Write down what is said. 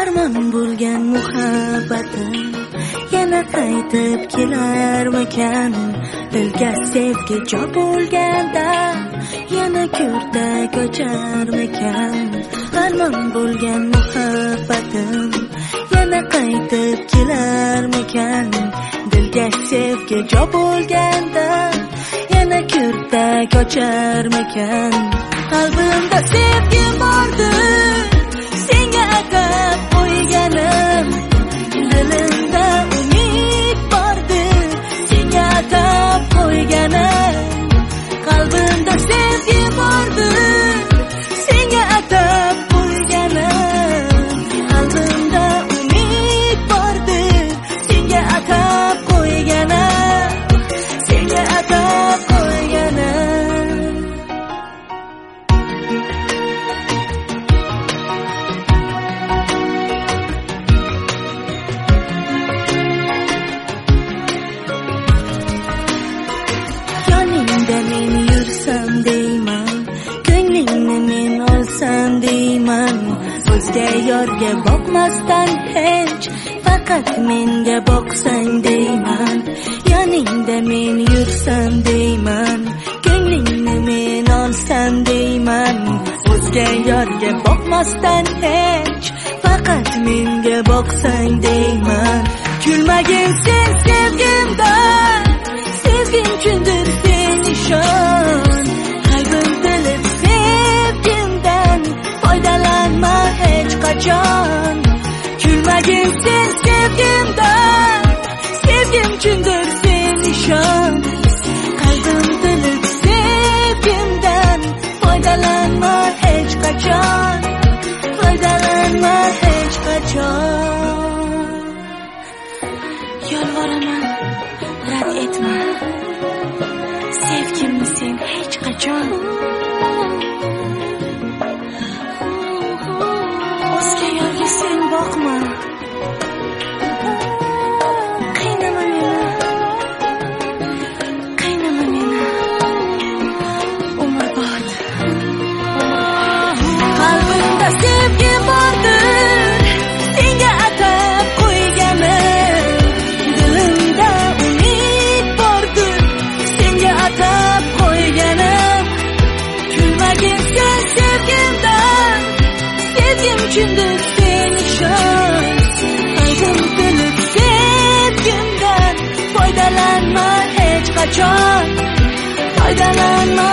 armon bo'lgan muhabbatim yana qaytib kelarmikan? Dilga sevgi jo bo'lganda yana ko'rda ko'charmikan? Armon bo'lgan muhabbatim yana qaytib kelarmikan? Dilga sevgi jo bo'lganda yana ko'rda ko'charmikan? Qalbimda sevgi bordir, senga atab qo'yganim. Dilimda umid bordir, senga atab qo'yganim. Qalbimda sevgi bordir, senga atab qo'yganim. Qalbimda umid bordir, senga atab qo'yganim. Senga atab qo'yganim. Yoningda men yursam deyman, ko'nglingni men olsam deyman. O'zga yorga boqmasdan hech faqat menga boqsang deyman. Yoningda men yursam deyman, ko'nglingni men olsam deyman. O'zga yorga boqmasdan hech faqat menga boqsang deyman. Kulmagin sen sevgimdan, sevgim uchundir sen nishon. Qalbim tilib sevgimdan, foydalanma hech qachon. Kulmagin sen sevgimdan, sevgim uchundir sen nishon. Qalbim tilib sevgimdan, foydalanma hech qachon. Foydalanma hech qachon. Yolvoraman, rad etma sevgimni sen hech qachon. O'zga yorga sen boqma, qiynama meni, qiynama meni umrbod. Qalbimda sevgi bordir, senga atab qo'yganim. Dilimda umid bordir, senga atab qo'yganim. Kulmagin sen sevgimdan, sevgim uchundir sen nishon. Qalbim tilib sevgimdan, foydalanma hech qachon. Foydalanma